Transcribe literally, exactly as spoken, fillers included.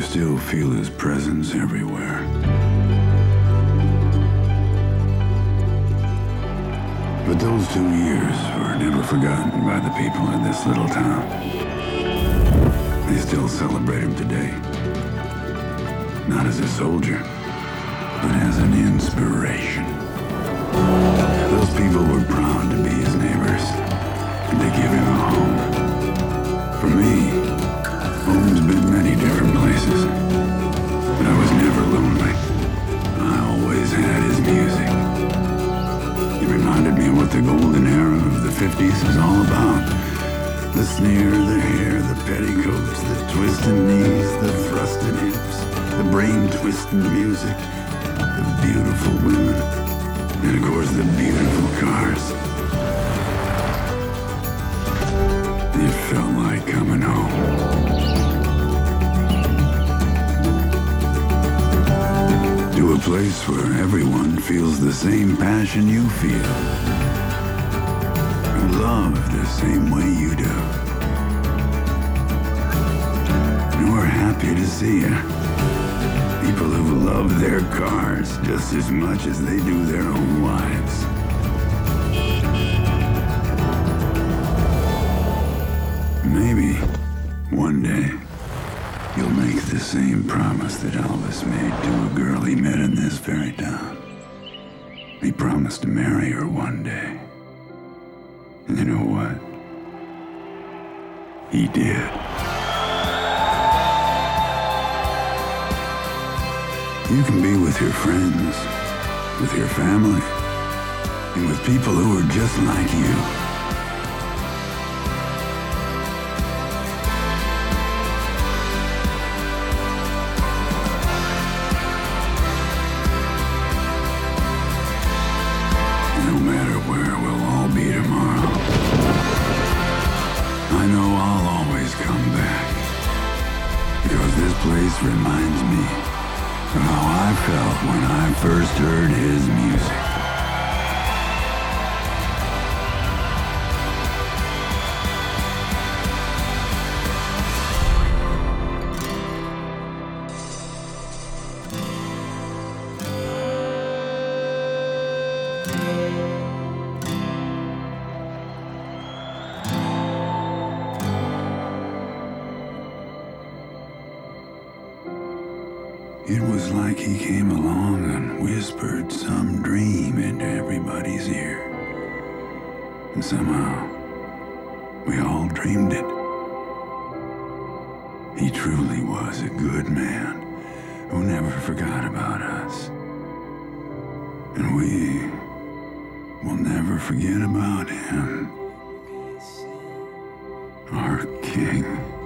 still feel his presence everywhere. But those two years were never forgotten by the people in this little town. They still celebrate him today. Not as a soldier, but as an inspiration. Those people were proud to be his neighbors, and they give him a home. For me, home's been many different places, but I was never lonely. I always had his music. It reminded me of what the golden era of the fifties is all about. The snare, the hair, the petticoats, the twisted knees, the thrusted hips, the brain-twisting music, the beautiful women, and of course the beautiful cars. It felt like coming home. To a place where everyone feels the same passion you feel, who love the same way you do, and we're happy to see you. People who love their cars just as much as they do their own lives. Maybe one day you'll make the same promise that Elvis made to a girl he met in this very town. He promised to marry her one day. And you know what? He did. You can be with your friends, with your family, and with people who are just like you. No matter where we'll all be tomorrow, I know I'll always come back, because this place reminds me of how I felt when I first heard his music. It was like he came along and whispered some dream into everybody's ear. And somehow, we all dreamed it. He truly was a good man who never forgot about us. And we will never forget about him, our king.